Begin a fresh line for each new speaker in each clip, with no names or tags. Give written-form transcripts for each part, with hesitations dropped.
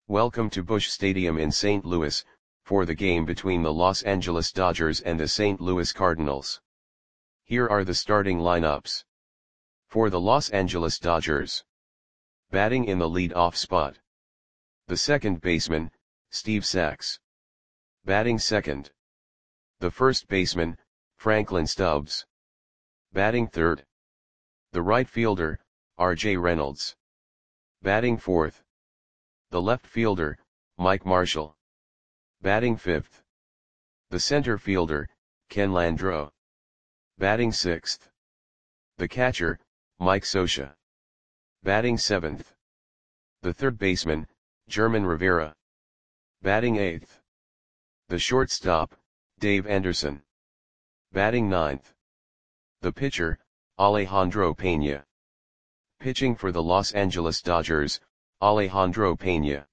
Welcome to Busch Stadium in St. Louis, for the game between the Los Angeles Dodgers and the St. Louis Cardinals. Here are the starting lineups. For the Los Angeles Dodgers. Batting in the lead-off spot. The second baseman, Steve Sax. Batting second. The first baseman, Franklin Stubbs. Batting third. The right fielder, R.J. Reynolds. Batting fourth. The left fielder, Mike Marshall. Batting fifth. The center fielder, Ken Landreaux. Batting sixth. The catcher, Mike Scioscia. Batting seventh. The third baseman, German Rivera. Batting eighth. The shortstop, Dave Anderson. Batting ninth. The pitcher, Alejandro Pena. Pitching for the Los Angeles Dodgers, Alejandro Pena.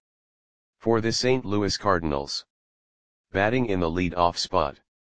For the St. Louis Cardinals. Batting in the lead-off spot.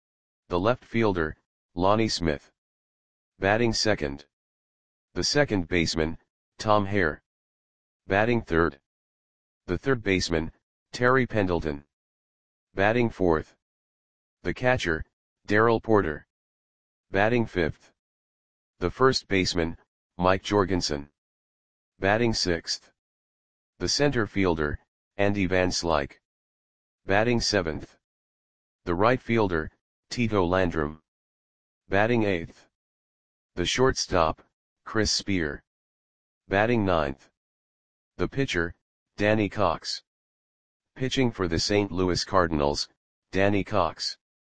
The left fielder, Lonnie Smith. Batting second. The second baseman, Tom Hare. Batting third. The third baseman, Terry Pendleton. Batting fourth. The catcher, Darrell Porter. Batting fifth. The first baseman, Mike Jorgensen. Batting sixth. The center fielder, Andy Van Slyke. Batting seventh. The right fielder, Tito Landrum. Batting eighth. The shortstop, Chris Spear. Batting ninth. The pitcher, Danny Cox. Pitching for the St. Louis Cardinals, Danny Cox.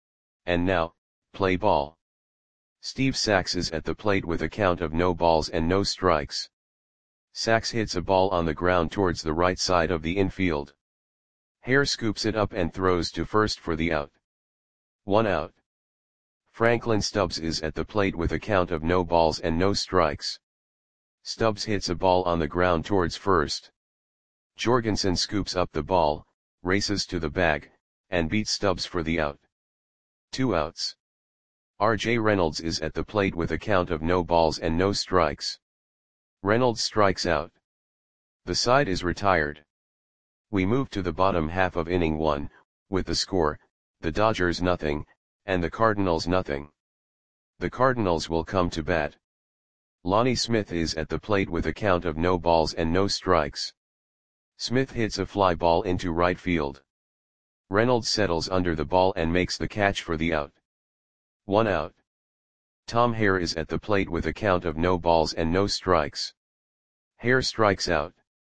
And now, play ball. Steve Sax is at the plate with a count of no balls and no strikes. Sax hits a ball on the ground towards the right side of the infield. Hare scoops it up and throws to first for the out. 1 out. Franklin Stubbs is at the plate with a count of no balls and no strikes. Stubbs hits a ball on the ground towards first. Jorgensen scoops up the ball, races to the bag, and beats Stubbs for the out. 2 outs. R.J. Reynolds is at the plate with a count of no balls and no strikes. Reynolds strikes out. The side is retired. We move to the bottom half of inning 1, with the score, the Dodgers nothing, and the Cardinals nothing. The Cardinals will come to bat. Lonnie Smith is at the plate with a count of no balls and no strikes. Smith hits a fly ball into right field. Reynolds settles under the ball and makes the catch for the out. 1 out. Tom Hare is at the plate with a count of no balls and no strikes. Hare strikes out.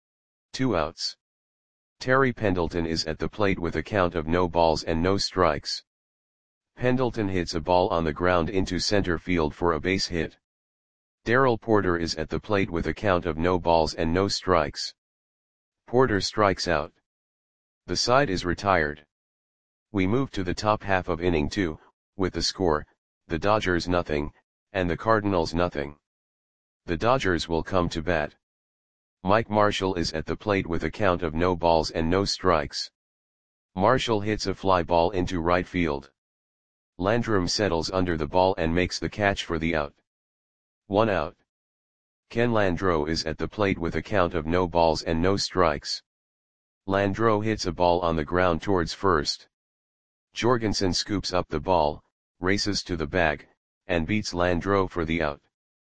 2 outs. Terry Pendleton is at the plate with a count of no balls and no strikes. Pendleton hits a ball on the ground into center field for a base hit. Darrell Porter is at the plate with a count of no balls and no strikes. Porter strikes out. The side is retired. We move to the top half of inning 2, with the score, the Dodgers nothing, and the Cardinals nothing. The Dodgers will come to bat. Mike Marshall is at the plate with a count of no balls and no strikes. Marshall hits a fly ball into right field. Landrum settles under the ball and makes the catch for the out. 1 out. Ken Landreaux is at the plate with a count of no balls and no strikes. Landreaux hits a ball on the ground towards first. Jorgensen scoops up the ball, races to the bag, and beats Landreaux for the out.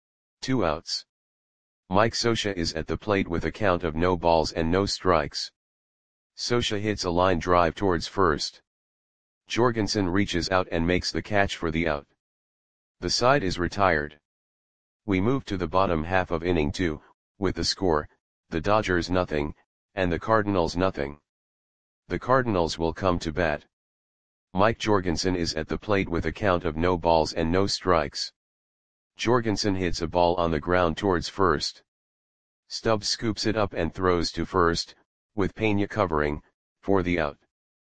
2 outs. Mike Scioscia is at the plate with a count of no balls and no strikes. Scioscia hits a line drive towards first. Jorgensen reaches out and makes the catch for the out. The side is retired. We move to the bottom half of inning 2, with the score, the Dodgers nothing, and the Cardinals nothing. The Cardinals will come to bat. Mike Jorgensen is at the plate with a count of no balls and no strikes. Jorgensen hits a ball on the ground towards first. Stubbs scoops it up and throws to first, with Pena covering, for the out.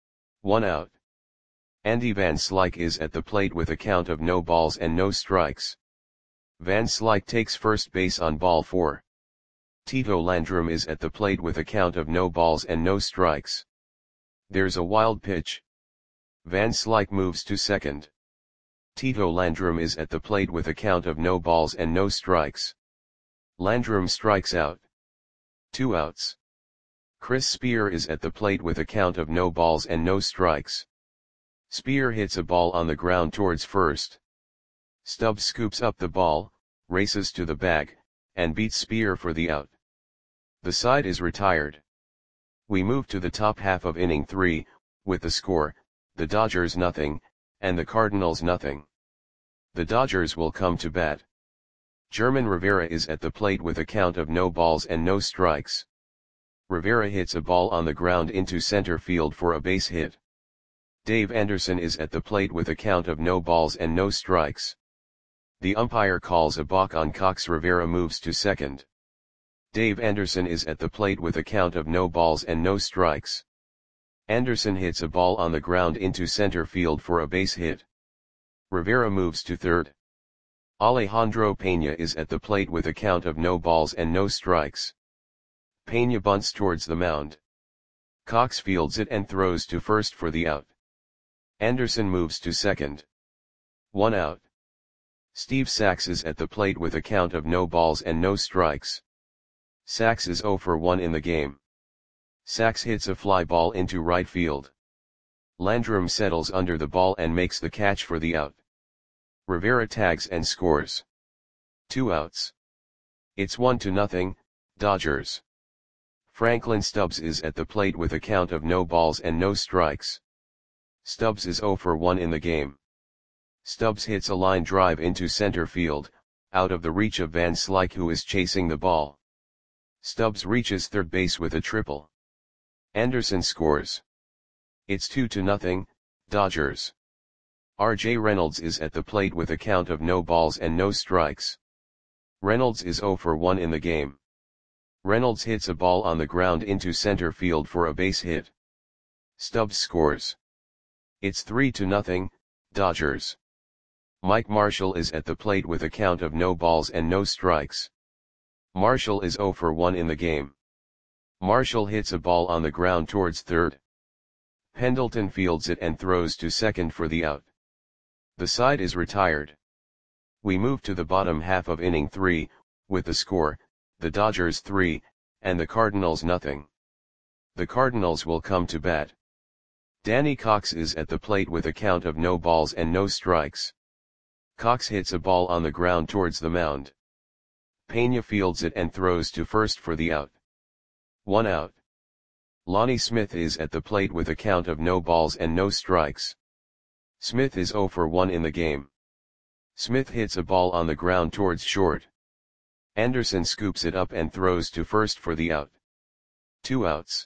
1 out. Andy Van Slyke is at the plate with a count of no balls and no strikes. Van Slyke takes first base on ball 4. Tito Landrum is at the plate with a count of no balls and no strikes. There's a wild pitch. Van Slyke moves to second. Tito Landrum is at the plate with a count of no balls and no strikes. Landrum strikes out. 2 outs. Chris Spear is at the plate with a count of no balls and no strikes. Spear hits a ball on the ground towards first. Stubbs scoops up the ball, races to the bag, and beats Spear for the out. The side is retired. We move to the top half of inning 3, with the score, the Dodgers nothing, and the Cardinals nothing. The Dodgers will come to bat. German Rivera is at the plate with a count of no balls and no strikes. Rivera hits a ball on the ground into center field for a base hit. Dave Anderson is at the plate with a count of no balls and no strikes. The umpire calls a balk on Cox. Rivera moves to second. Dave Anderson is at the plate with a count of no balls and no strikes. Anderson hits a ball on the ground into center field for a base hit. Rivera moves to third. Alejandro Pena is at the plate with a count of no balls and no strikes. Pena bunts towards the mound. Cox fields it and throws to first for the out. Anderson moves to second. 1 out. Steve Sax is at the plate with a count of no balls and no strikes. Sax is 0 for 1 in the game. Sax hits a fly ball into right field. Landrum settles under the ball and makes the catch for the out. Rivera tags and scores. 2 outs. It's 1-0, Dodgers. Franklin Stubbs is at the plate with a count of no balls and no strikes. Stubbs is 0 for 1 in the game. Stubbs hits a line drive into center field, out of the reach of Van Slyke, who is chasing the ball. Stubbs reaches third base with a triple. Anderson scores. It's 2-0, Dodgers. R.J. Reynolds is at the plate with a count of no balls and no strikes. Reynolds is 0 for 1 in the game. Reynolds hits a ball on the ground into center field for a base hit. Stubbs scores. It's 3-0, Dodgers. Mike Marshall is at the plate with a count of no balls and no strikes. Marshall is 0 for 1 in the game. Marshall hits a ball on the ground towards third. Pendleton fields it and throws to second for the out. The side is retired. We move to the bottom half of inning 3, with the score, the Dodgers 3, and the Cardinals nothing. The Cardinals will come to bat. Danny Cox is at the plate with a count of no balls and no strikes. Cox hits a ball on the ground towards the mound. Pena fields it and throws to first for the out. 1 out. Lonnie Smith is at the plate with a count of no balls and no strikes. Smith is 0 for 1 in the game. Smith hits a ball on the ground towards short. Anderson scoops it up and throws to first for the out. 2 outs.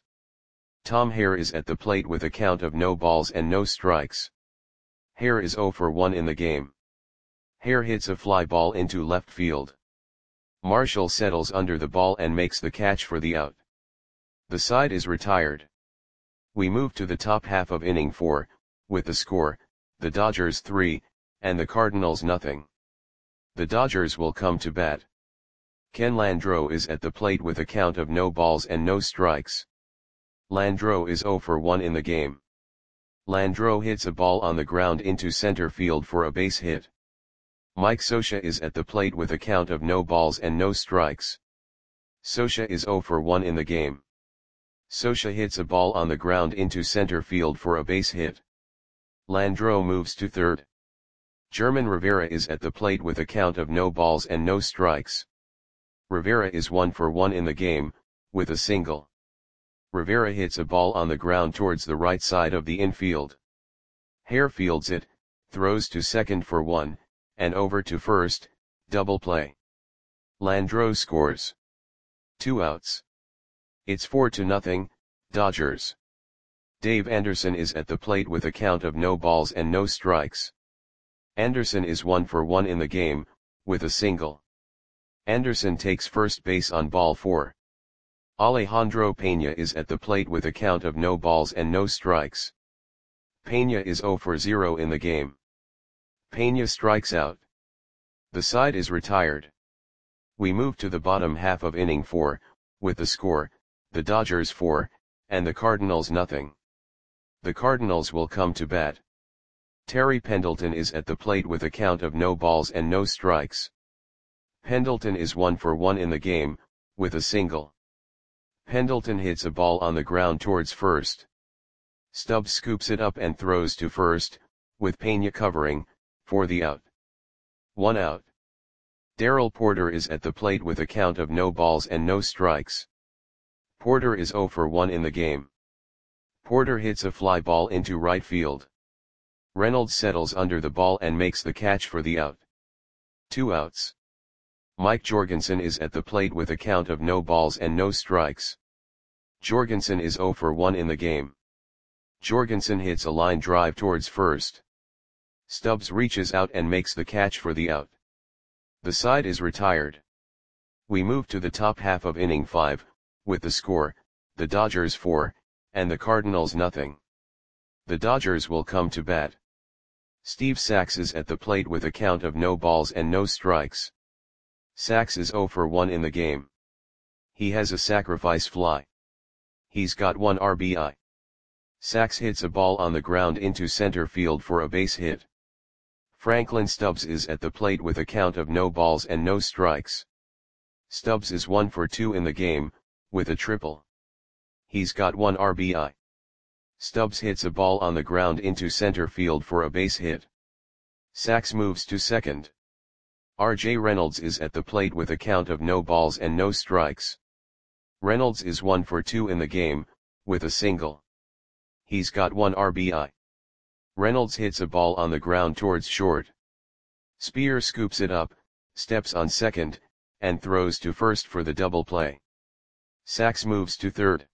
Tom Hare is at the plate with a count of no balls and no strikes. Hare is 0 for 1 in the game. Hare hits a fly ball into left field. Marshall settles under the ball and makes the catch for the out. The side is retired. We move to the top half of inning 4, with the score, the Dodgers 3, and the Cardinals nothing. The Dodgers will come to bat. Ken Landreau is at the plate with a count of no balls and no strikes. Landreau is 0 for 1 in the game. Landreau hits a ball on the ground into center field for a base hit. Mike Scioscia is at the plate with a count of no balls and no strikes. Scioscia is 0 for 1 in the game. Scioscia hits a ball on the ground into center field for a base hit. Landreau moves to third. German Rivera is at the plate with a count of no balls and no strikes. Rivera is 1 for 1 in the game, with a single. Rivera hits a ball on the ground towards the right side of the infield. Hare fields it, throws to second for 1, and over to first, double play. Landreau scores. 2 outs. It's 4-0, Dodgers. Dave Anderson is at the plate with a count of no balls and no strikes. Anderson is 1 for 1 in the game, with a single. Anderson takes first base on ball 4. Alejandro Pena is at the plate with a count of no balls and no strikes. Pena is 0 for 0 in the game. Pena strikes out. The side is retired. We move to the bottom half of inning 4, with the score, the Dodgers 4, and the Cardinals nothing. The Cardinals will come to bat. Terry Pendleton is at the plate with a count of no balls and no strikes. Pendleton is 1 for 1 in the game, with a single. Pendleton hits a ball on the ground towards first. Stubbs scoops it up and throws to first, with Pena covering, for the out. 1 out. Darrell Porter is at the plate with a count of no balls and no strikes. Porter is 0 for 1 in the game. Porter hits a fly ball into right field. Reynolds settles under the ball and makes the catch for the out. 2 outs. Mike Jorgensen is at the plate with a count of no balls and no strikes. Jorgensen is 0 for 1 in the game. Jorgensen hits a line drive towards first. Stubbs reaches out and makes the catch for the out. The side is retired. We move to the top half of inning 5, with the score, the Dodgers 4, and the Cardinals nothing. The Dodgers will come to bat. Steve Sax is at the plate with a count of no balls and no strikes. Sax is 0 for 1 in the game. He has a sacrifice fly. He's got 1 RBI. Sax hits a ball on the ground into center field for a base hit. Franklin Stubbs is at the plate with a count of no balls and no strikes. Stubbs is 1 for 2 in the game, with a triple. He's got 1 RBI. Stubbs hits a ball on the ground into center field for a base hit. Sax moves to second. R.J. Reynolds is at the plate with a count of no balls and no strikes. Reynolds is 1 for 2 in the game, with a single. He's got 1 RBI. Reynolds hits a ball on the ground towards short. Spear scoops it up, steps on second, and throws to first for the double play. Sax moves to third.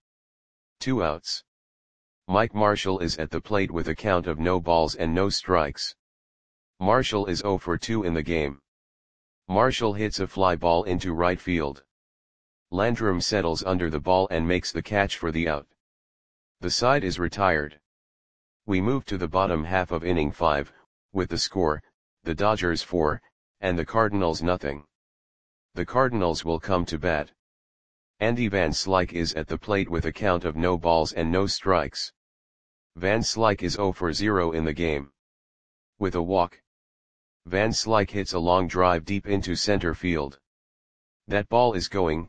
2 outs. Mike Marshall is at the plate with a count of no balls and no strikes. Marshall is 0 for 2 in the game. Marshall hits a fly ball into right field. Landrum settles under the ball and makes the catch for the out. The side is retired. We move to the bottom half of inning 5, with the score, the Dodgers 4, and the Cardinals nothing. The Cardinals will come to bat. Andy Van Slyke is at the plate with a count of no balls and no strikes. Van Slyke is 0 for 0 in the game. With a walk. Van Slyke hits a long drive deep into center field. That ball is gone.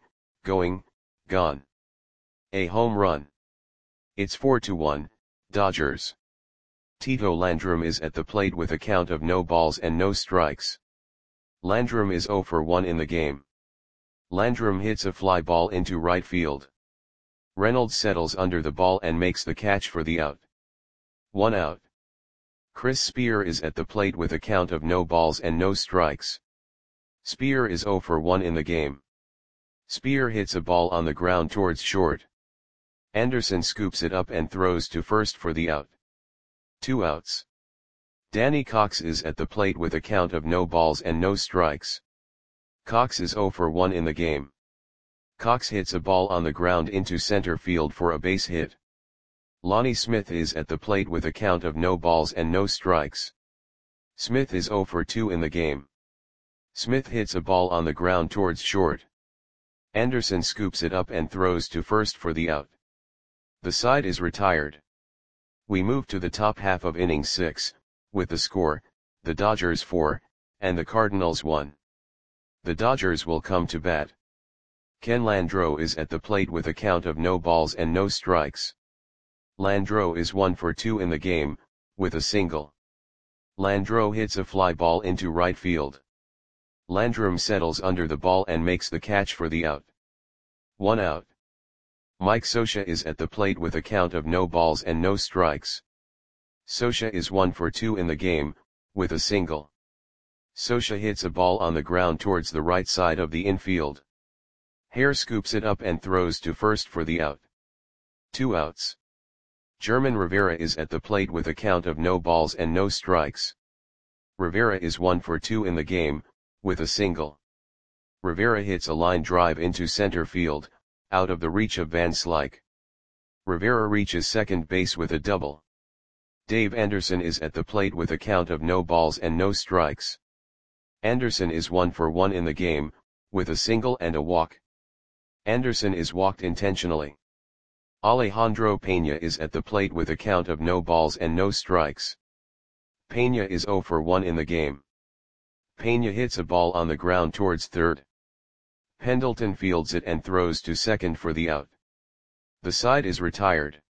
A home run. It's 4-1, Dodgers. Tito Landrum is at the plate with a count of no balls and no strikes. Landrum is 0 for 1 in the game. Landrum hits a fly ball into right field. Reynolds settles under the ball and makes the catch for the out. 1 out. Chris Spear is at the plate with a count of no balls and no strikes. Spear is 0 for 1 in the game. Spear hits a ball on the ground towards short. Anderson scoops it up and throws to first for the out. 2 outs. Danny Cox is at the plate with a count of no balls and no strikes. Cox is 0 for 1 in the game. Cox hits a ball on the ground into center field for a base hit. Lonnie Smith is at the plate with a count of no balls and no strikes. Smith is 0 for 2 in the game. Smith hits a ball on the ground towards short. Anderson scoops it up and throws to first for the out. The side is retired. We move to the top half of inning 6, with the score, the Dodgers 4, and the Cardinals 1. The Dodgers will come to bat. Ken Landreau is at the plate with a count of no balls and no strikes. Landreau is 1 for 2 in the game, with a single. Landreau hits a fly ball into right field. Landrum settles under the ball and makes the catch for the out. 1 out. Mike Scioscia is at the plate with a count of no balls and no strikes. Scioscia is 1 for 2 in the game, with a single. Scioscia hits a ball on the ground towards the right side of the infield. Hare scoops it up and throws to first for the out. 2 outs. German Rivera is at the plate with a count of no balls and no strikes. Rivera is 1 for 2 in the game, with a single. Rivera hits a line drive into center field, out of the reach of Van Slyke. Rivera reaches second base with a double. Dave Anderson is at the plate with a count of no balls and no strikes. Anderson is 1 for 1 in the game, with a single and a walk. Anderson is walked intentionally. Alejandro Pena is at the plate with a count of no balls and no strikes. Pena is 0 for 1 in the game. Pena hits a ball on the ground towards third. Pendleton fields it and throws to second for the out. The side is retired.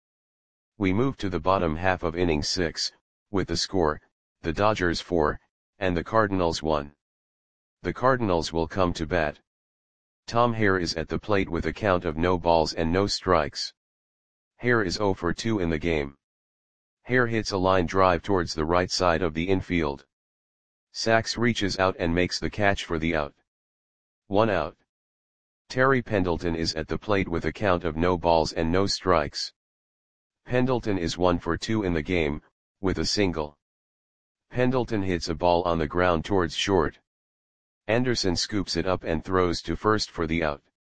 We move to the bottom half of inning 6, with the score, the Dodgers 4, and the Cardinals 1. The Cardinals will come to bat. Tom Hare is at the plate with a count of no balls and no strikes. Hare is 0 for 2 in the game. Hare hits a line drive towards the right side of the infield. Sachs reaches out and makes the catch for the out. 1 out. Terry Pendleton is at the plate with a count of no balls and no strikes. Pendleton is 1 for 2 in the game, with a single. Pendleton hits a ball on the ground towards short. Anderson scoops it up and throws to first for the out.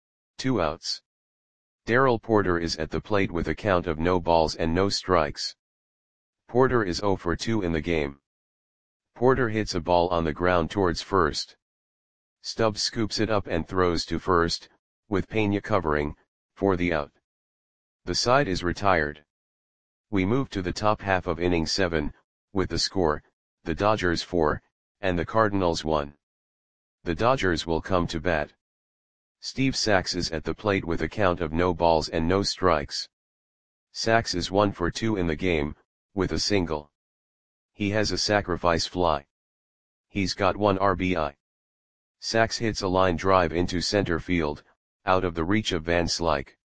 2 outs. Darrell Porter is at the plate with a count of no balls and no strikes. Porter is 0 for 2 in the game. Porter hits a ball on the ground towards first. Stubbs scoops it up and throws to first, with Pena covering, for the out. The side is retired. We move to the top half of inning 7, with the score, the Dodgers 4, and the Cardinals 1. The Dodgers will come to bat. Steve Sachs is at the plate with a count of no balls and no strikes. Sachs is 1 for 2 in the game, with a single. He has a sacrifice fly. He's got 1 RBI. Sachs hits a line drive into center field, out of the reach of Van Slyke.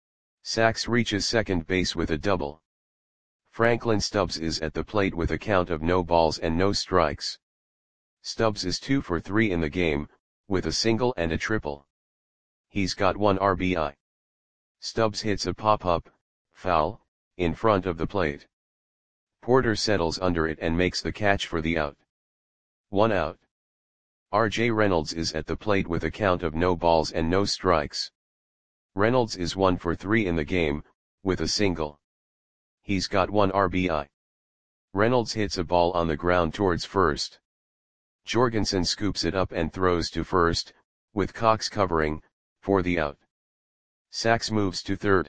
Sachs reaches second base with a double. Franklin Stubbs is at the plate with a count of no balls and no strikes. Stubbs is 2 for 3 in the game, with a single and a triple. He's got 1 RBI. Stubbs hits a pop-up, foul, in front of the plate. Porter settles under it and makes the catch for the out. 1 out. R.J. Reynolds is at the plate with a count of no balls and no strikes. Reynolds is 1 for 3 in the game, with a single. He's got 1 RBI. Reynolds hits a ball on the ground towards first. Jorgensen scoops it up and throws to first, with Cox covering, for the out. Sachs moves to third.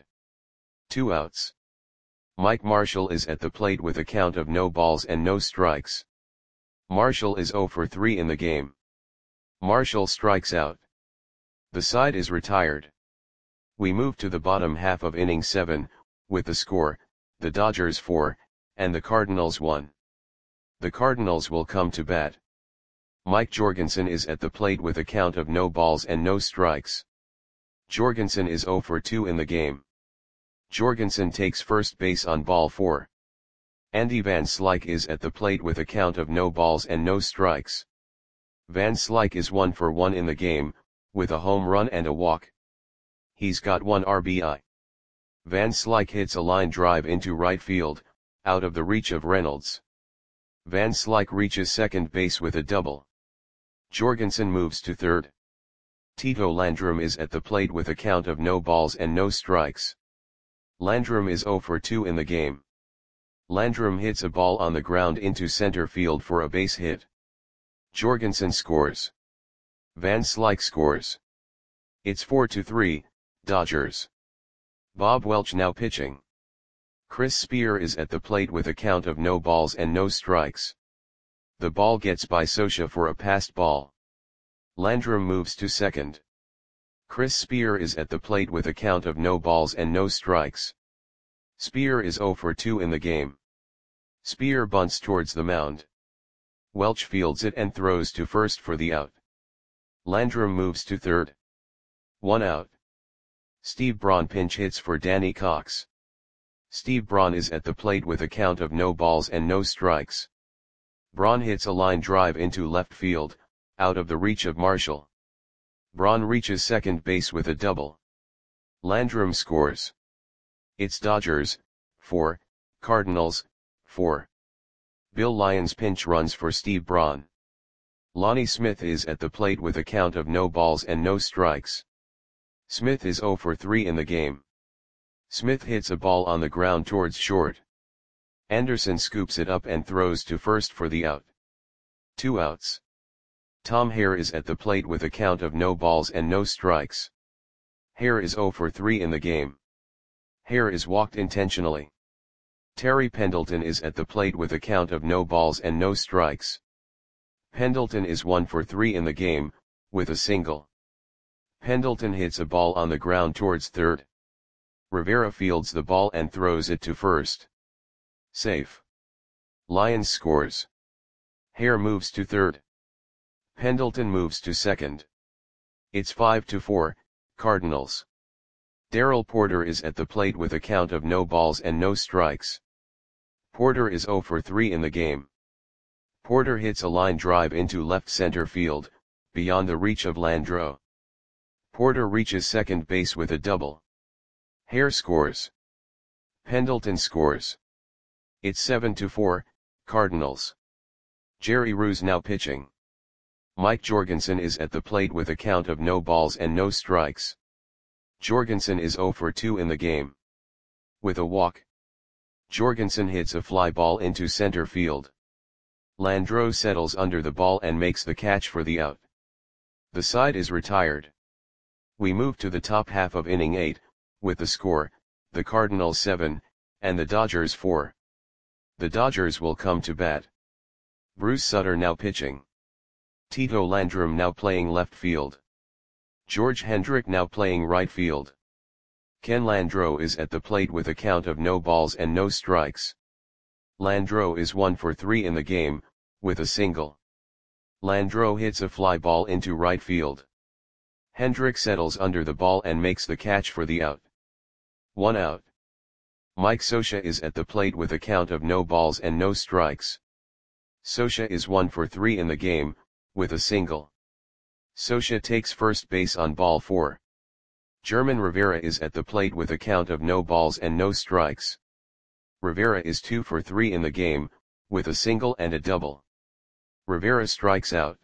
2 outs. Mike Marshall is at the plate with a count of no balls and no strikes. Marshall is 0 for 3 in the game. Marshall strikes out. The side is retired. We move to the bottom half of inning 7, with the score, the Dodgers 4, and the Cardinals 1. The Cardinals will come to bat. Mike Jorgensen is at the plate with a count of no balls and no strikes. Jorgensen is 0 for 2 in the game. Jorgensen takes first base on ball 4. Andy Van Slyke is at the plate with a count of no balls and no strikes. Van Slyke is 1 for 1 in the game, with a home run and a walk. He's got 1 RBI. Van Slyke hits a line drive into right field, out of the reach of Reynolds. Van Slyke reaches second base with a double. Jorgensen moves to third. Tito Landrum is at the plate with a count of no balls and no strikes. Landrum is 0 for 2 in the game. Landrum hits a ball on the ground into center field for a base hit. Jorgensen scores. Van Slyke scores. It's 4-3, Dodgers. Bob Welch now pitching. Chris Spear is at the plate with a count of no balls and no strikes. The ball gets by Scioscia for a passed ball. Landrum moves to second. Chris Spear is at the plate with a count of no balls and no strikes. Spear is 0 for 2 in the game. Spear bunts towards the mound. Welch fields it and throws to first for the out. Landrum moves to third. 1 out. Steve Braun pinch hits for Danny Cox. Steve Braun is at the plate with a count of no balls and no strikes. Braun hits a line drive into left field, out of the reach of Marshall. Braun reaches second base with a double. Landrum scores. It's Dodgers, 4, Cardinals, 4. Bill Lyons pinch runs for Steve Braun. Lonnie Smith is at the plate with a count of no balls and no strikes. Smith is 0 for 3 in the game. Smith hits a ball on the ground towards short. Anderson scoops it up and throws to first for the out. 2 outs. Tom Hare is at the plate with a count of no balls and no strikes. Hare is 0 for 3 in the game. Hare is walked intentionally. Terry Pendleton is at the plate with a count of no balls and no strikes. Pendleton is 1 for 3 in the game, with a single. Pendleton hits a ball on the ground towards third. Rivera fields the ball and throws it to first. Safe. Lions scores. Hare moves to third. Pendleton moves to second. It's 5-4, Cardinals. Darrell Porter is at the plate with a count of no balls and no strikes. Porter is 0 for 3 in the game. Porter hits a line drive into left center field, beyond the reach of Landreaux. Porter reaches second base with a double. Hare scores. Pendleton scores. It's 7-4, Cardinals. Jerry Roos now pitching. Mike Jorgensen is at the plate with a count of no balls and no strikes. Jorgensen is 0 for 2 in the game. With a walk, Jorgensen hits a fly ball into center field. Landreaux settles under the ball and makes the catch for the out. The side is retired. We move to the top half of inning 8, with the score, the Cardinals 7, and the Dodgers 4. The Dodgers will come to bat. Bruce Sutter now pitching. Tito Landrum now playing left field. George Hendrick now playing right field. Ken Landreaux is at the plate with a count of no balls and no strikes. Landreaux is 1 for 3 in the game, with a single. Landreaux hits a fly ball into right field. Hendrick settles under the ball and makes the catch for the out. 1 out. Mike Scioscia is at the plate with a count of no balls and no strikes. Scioscia is 1 for 3 in the game, with a single. Scioscia takes first base on ball 4. German Rivera is at the plate with a count of no balls and no strikes. Rivera is 2 for 3 in the game, with a single and a double. Rivera strikes out.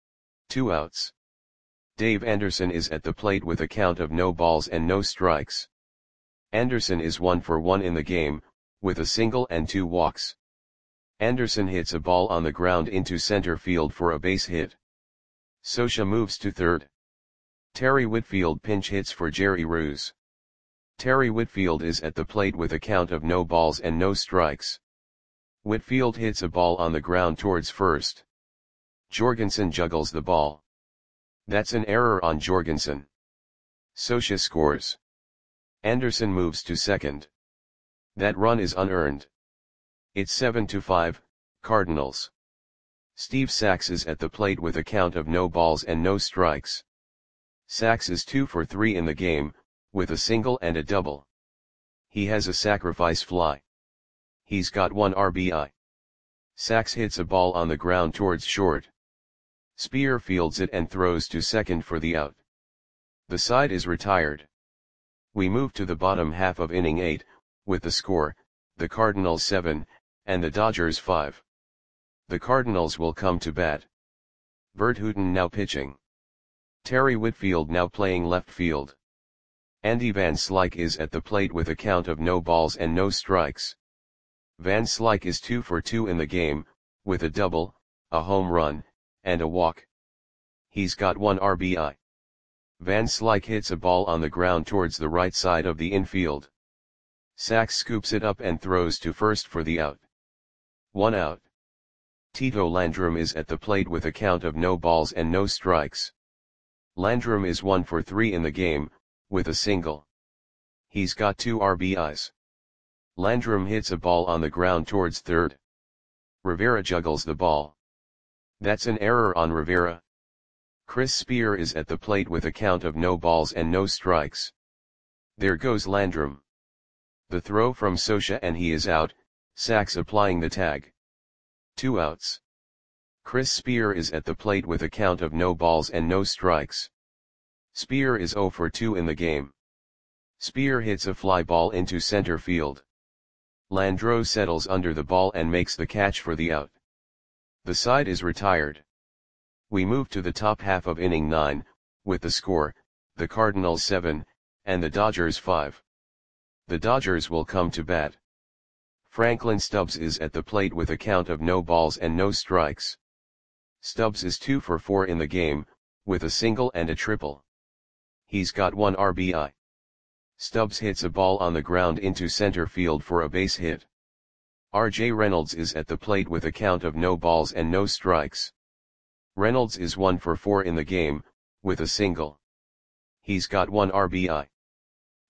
2 outs. Dave Anderson is at the plate with a count of no balls and no strikes. Anderson is 1 for 1 in the game, with a single and 2 walks. Anderson hits a ball on the ground into center field for a base hit. Scioscia moves to third. Terry Whitfield pinch hits for Jerry Roos. Terry Whitfield is at the plate with a count of no balls and no strikes. Whitfield hits a ball on the ground towards first. Jorgensen juggles the ball. That's an error on Jorgensen. Scioscia scores. Anderson moves to second. That run is unearned. It's 7-5, Cardinals. Steve Sax is at the plate with a count of no balls and no strikes. Sax is 2 for 3 in the game, with a single and a double. He has a sacrifice fly. He's got 1 RBI. Sax hits a ball on the ground towards short. Spear fields it and throws to second for the out. The side is retired. We move to the bottom half of inning 8, with the score, the Cardinals 7, and the Dodgers 5. The Cardinals will come to bat. Bert Hooton now pitching. Terry Whitfield now playing left field. Andy Van Slyke is at the plate with a count of no balls and no strikes. Van Slyke is 2 for 2 in the game, with a double, a home run, and a walk. He's got 1 RBI. Van Slyke hits a ball on the ground towards the right side of the infield. Sax scoops it up and throws to first for the out. 1 out. Tito Landrum is at the plate with a count of no balls and no strikes. Landrum is 1 for 3 in the game, with a single. He's got 2 RBIs. Landrum hits a ball on the ground towards third. Rivera juggles the ball. That's an error on Rivera. Chris Spear is at the plate with a count of no balls and no strikes. There goes Landrum. The throw from Scioscia and he is out, Sax applying the tag. 2 outs. Chris Spear is at the plate with a count of no balls and no strikes. Spear is 0 for 2 in the game. Spear hits a fly ball into center field. Landreaux settles under the ball and makes the catch for the out. The side is retired. We move to the top half of inning 9, with the score, the Cardinals 7, and the Dodgers 5. The Dodgers will come to bat. Franklin Stubbs is at the plate with a count of no balls and no strikes. Stubbs is 2 for 4 in the game, with a single and a triple. He's got 1 RBI. Stubbs hits a ball on the ground into center field for a base hit. R.J. Reynolds is at the plate with a count of no balls and no strikes. Reynolds is 1 for 4 in the game, with a single. He's got 1 RBI.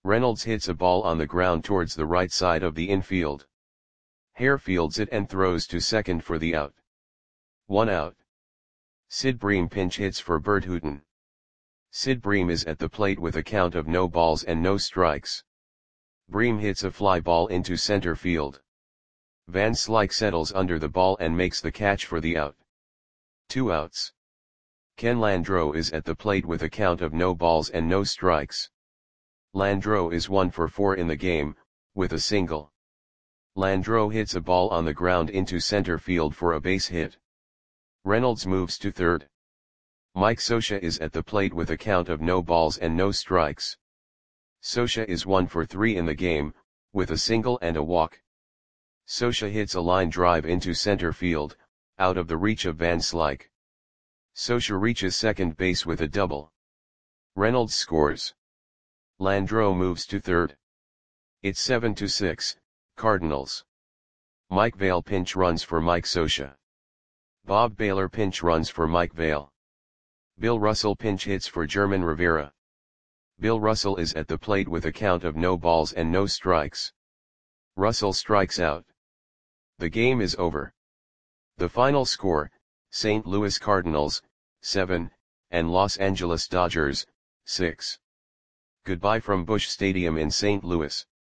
Reynolds hits a ball on the ground towards the right side of the infield. Hare fields it and throws to second for the out. 1 out. Sid Bream pinch hits for Bert Hooton. Sid Bream is at the plate with a count of no balls and no strikes. Bream hits a fly ball into center field. Van Slyke settles under the ball and makes the catch for the out. 2 outs. Ken Landreau is at the plate with a count of no balls and no strikes. Landreau is 1 for 4 in the game, with a single. Landreau hits a ball on the ground into center field for a base hit. Reynolds moves to third. Mike Scioscia is at the plate with a count of no balls and no strikes. Scioscia is 1 for 3 in the game, with a single and a walk. Scioscia hits a line drive into center field, out of the reach of Van Slyke. Scioscia reaches second base with a double. Reynolds scores. Landreau moves to third. It's 7-6, Cardinals. Mike Vail pinch runs for Mike Scioscia. Bob Baylor pinch runs for Mike Vail. Bill Russell pinch hits for German Rivera. Bill Russell is at the plate with a count of no balls and no strikes. Russell strikes out. The game is over. The final score, St. Louis Cardinals, 7, and Los Angeles Dodgers, 6. Goodbye from Busch Stadium in St. Louis.